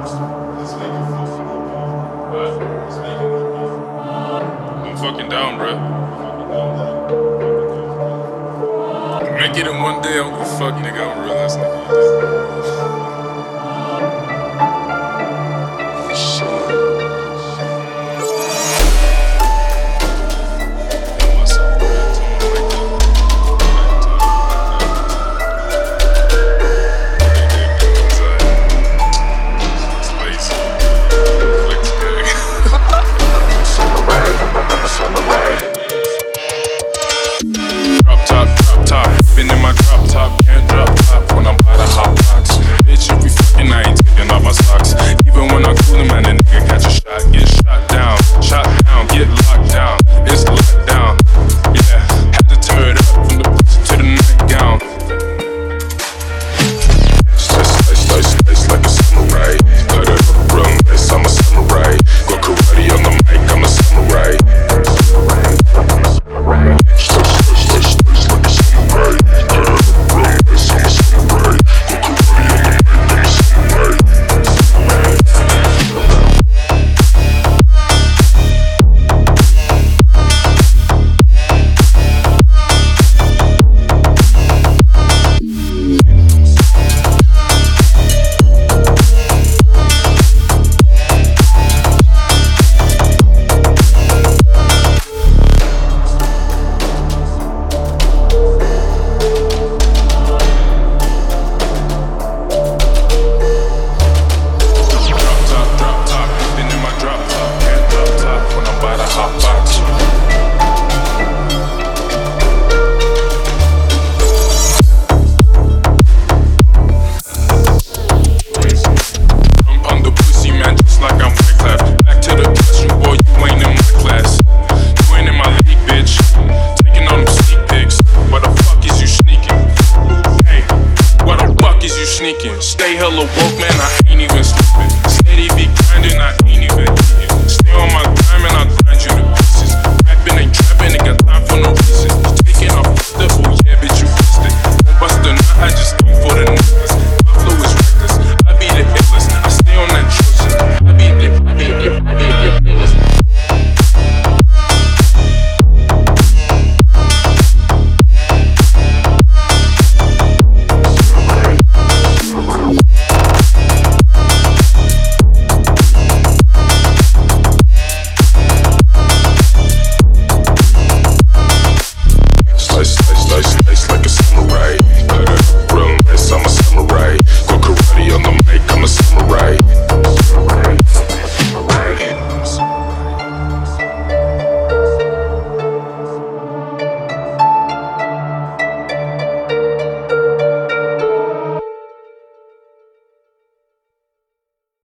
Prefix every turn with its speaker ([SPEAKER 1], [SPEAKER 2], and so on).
[SPEAKER 1] I'm fucking down, bro. Make it in one day, I'm gonna fuck nigga. I'm a real ass nigga. Drop top, been in my drop top, can't drop top when I'm by the hot box. Bitch, if we fucking, I ain't taking off my socks. Even when I'm coolin', man, a nigga catch a shot, get shot down, get locked down, it's locked down. Yeah, had to turn it up from the pussy to the nightgown. Slice like a samurai. Cut it up real nice, I'm a samurai. Go karate on the mic, I'm a samurai. Stay hella woke, man, I ain't even sleeping. Steady be grinding, I ain't even eating. Stay on my grind.